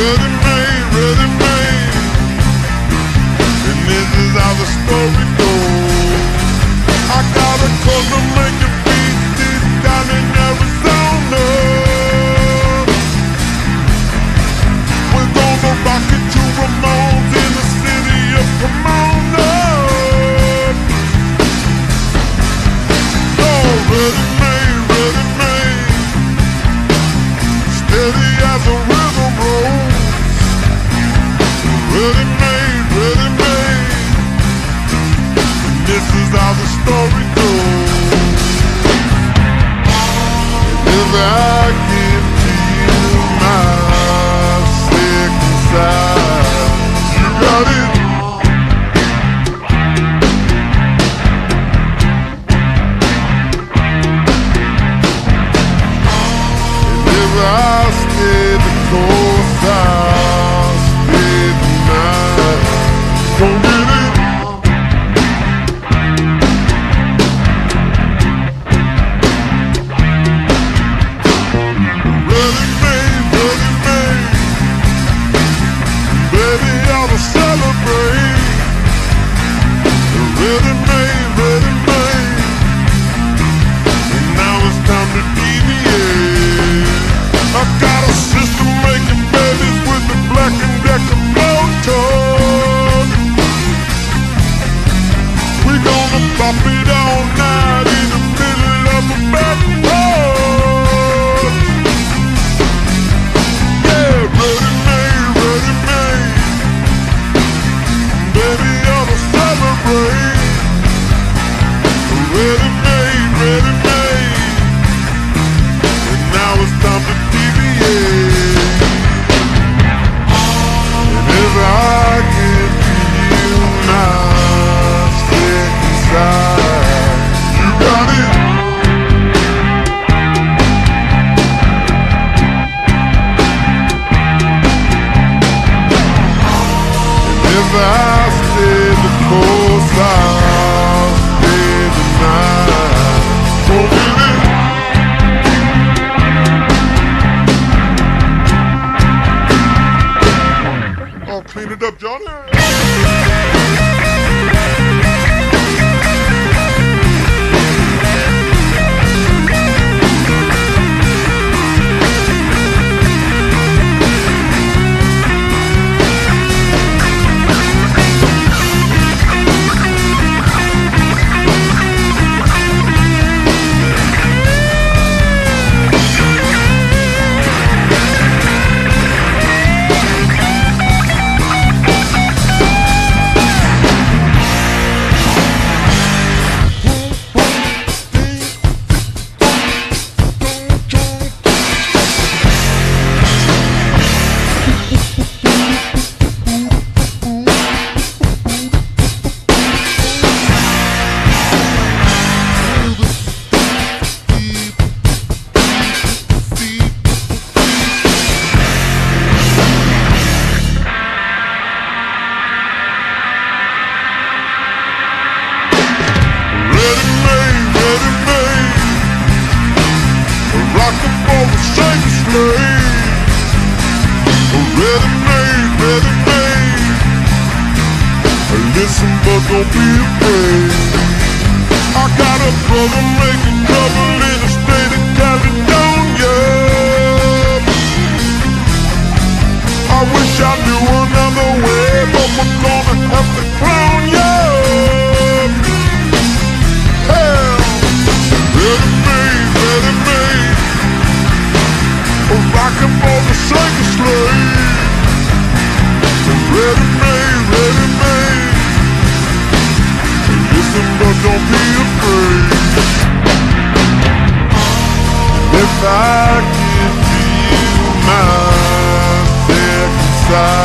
ready made. And this is how the story goes. I got a cousin making beats down in Arizona. We're gonna rock it to Ramones in the city of Pomona. Oh, ready made, steady as a river rolls. Ready made, and this is how the story goes. And if I give to you my second side, you got it. And if I stay the course, I'll stay the night. Don't get it. Ready made, baby, I will celebrate. Ready made, and now it's time to deviate. I got a system making babies with the Black and Decker motor. We gonna pop it all night in the middle of a back road. Yeah, ready made, baby, I'm a celebrate. Ready made, and now it's time to deviate. And if I give to you my second side, you got it. And if I stay the course, I'll stay the night. Don't get it. I'll clean it up, Johnny. Rockin' for the same slave. Ready made. Listen, but don't be afraid. I got a brother making trouble in the state of California. I wish I knew another way, but we're gonna have to clown you. Hell, ready made. Rockin' for the second slave. Ready made. Listen, but don't be afraid. If I give to you my second side,